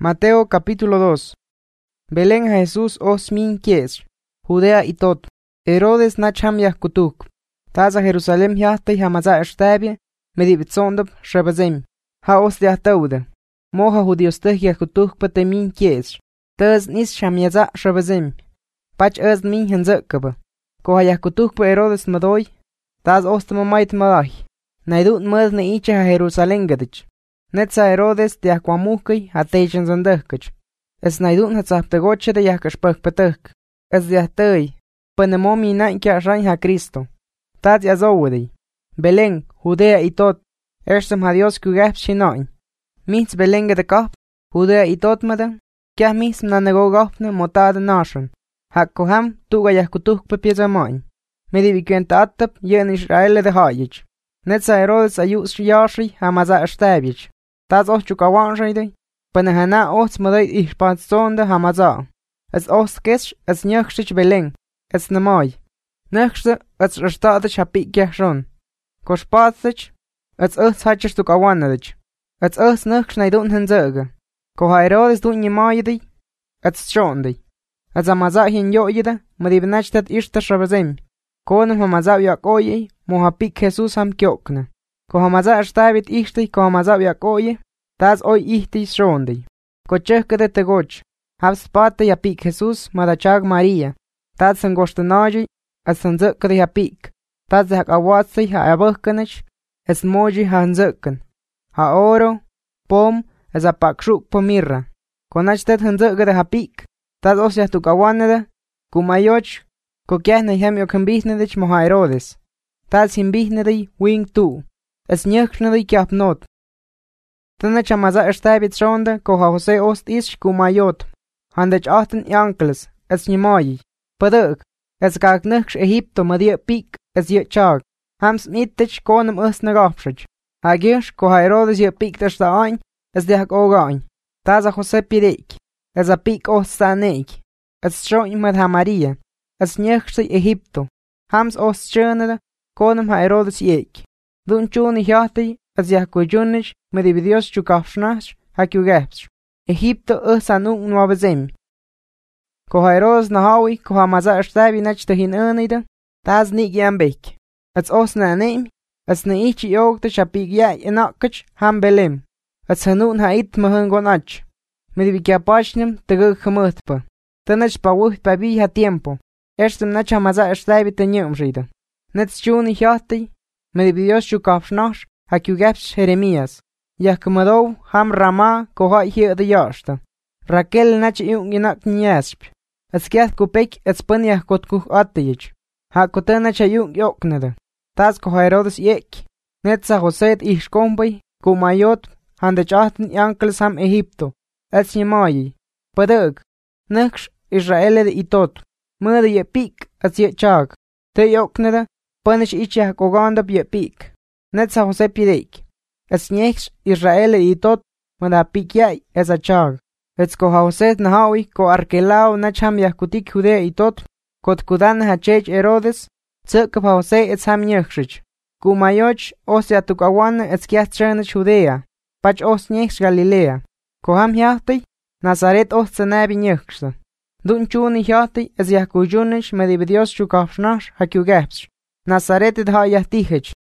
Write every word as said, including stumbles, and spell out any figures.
Mateo capítulo dos. Belén Jesús os min kies, Judea y tot. Herodes nacham yahkutuk. Taza Jerusalem yahtay hamaza erstabie, medibitsondab shabazem. Ha os yahtaude. Moha judios teh yahkutuk pate min kies. Taz nis shamyaza shabazem. Pach az min hanzakaba. Koha yahkutuk pa Herodes madoy. Taz ostamamait malay. Naidut maz na icha ha Jerusalem gadich. Netza Herodes de aquamukai hatechen zandahkach. Es naidun hatzaptegoche de yahkashpakpatak. Es de ahtay. Panemomi na inkia rain ha Cristo. Tad yazowedi. Belén, Judea y tot. Ersam ha Dios kugap shinoin. Mits Belén de kap. Judea y tot mada. Kya mis na negogapne motada nation. Hakkoham tuga yahkutuk papiazamoin. Medibikenta attap yen Israel de hayich. Netza Herodes ayus yashi hamaza ashtabich. Taz os chukawanshayde. Panahana os maday ihpatsonde hamaza. Es os kesh es nyakshich Belén. Es namay. Nekste es rastadich hapik yahshon. Koshpatsich. Es us hachers tukawanadich. Es us neksh naidun hanzaga. Koha Herodes dun nyimaydi. Es shondi. Es amaza hin yoyida. Madibnachtat ishta shabazem. Konum hamaza yakoye. Mohapik Jesus ham kyokne. Kohamaza ashtabit ishti kohamaza yakoye. Taz oy ihti shondi. Kochekade tegoch. Habs pate yapik Jesus madachag Maria. Taz sangoshtanagi. As sanzakade yapik. Taz hak awatsi ha abakkanich. Es moji hanzakkan. Ha oro. Pom. Es apakshuk pomirra. Konachtet hanzakade hapik. Taz osya tukawanada. Kumayoch. Kokyah na hem yokambihnedich moha Herodes. Taz himbihneday wing tu. Es nyakshneday kyapnot. Tana chamaza erstabit shonda koha Jose ost ish kumayot. Handech achten yankles. Es nyimayi. Padak. Es gagnaksh Egipto madia pik. Es yechag. Hams mittech konum us nagafshach. Hagish koha Herodes ye pik tashta ain. Es dehak ogain. Taza Jose pirek. Es a pik os sanek. Es shon mad ha Maria. Es nyakshday Egipto. Hams os chönada. Konum ha Herodes yek. Dun chuni hyati. As yahkujunish. Medividios chukafshnash. Hakugaps. Egipto us anung nuabazem. Koha Herodes nahawi. Koha maza ashtabi nach tahin anida. Taz nik yambek. As os na neem. As na ichi yogta shapig yai enakach. Ham belem. As hanun ha it mahangonach. Medivikiapashnim tegag hamutpa. Tanach pawuh pabi ha tiempo. Erstem nach hamaza ashtabi tanyum rida. Nets chuni hyati. Medividios chukafshnash. Hakugaps Jeremías. Yahkumadov ham Rama koha hier de yashta. Raquel nach yung inak nyasp. Es kiat kupek et spun yahkotkuch atiyich. Hakotana cha yung yoknada. Taz koha Herodes yek. Netza Joset ishkombay. Kumayot. Handech achten yankels ham Egipto. Et nyimayi. Padag. Neksh Israel de itot. Mada ye pik et ye chag. Te yoknada. Panish ich yahkogandab ye pik. Netza Jose pirek. Es nyeksh Israel y tot mada pikyai es a chag. Es ko Jose nahawi ko arkelao nacham yahkutik Judea y tot. Kot kudan hachech Herodes. Tsukap Jose es ham nyekshich. Kumayoch os yatukawan es kiastrenach Judea. Pach os nyeksh Galilea. Ko ham yahti Nazaret os tsenabi nyekshta. Dun chuni yahti es yahkujunish medividios chukafshnash hakugaps. Nazaret ha yahtihech.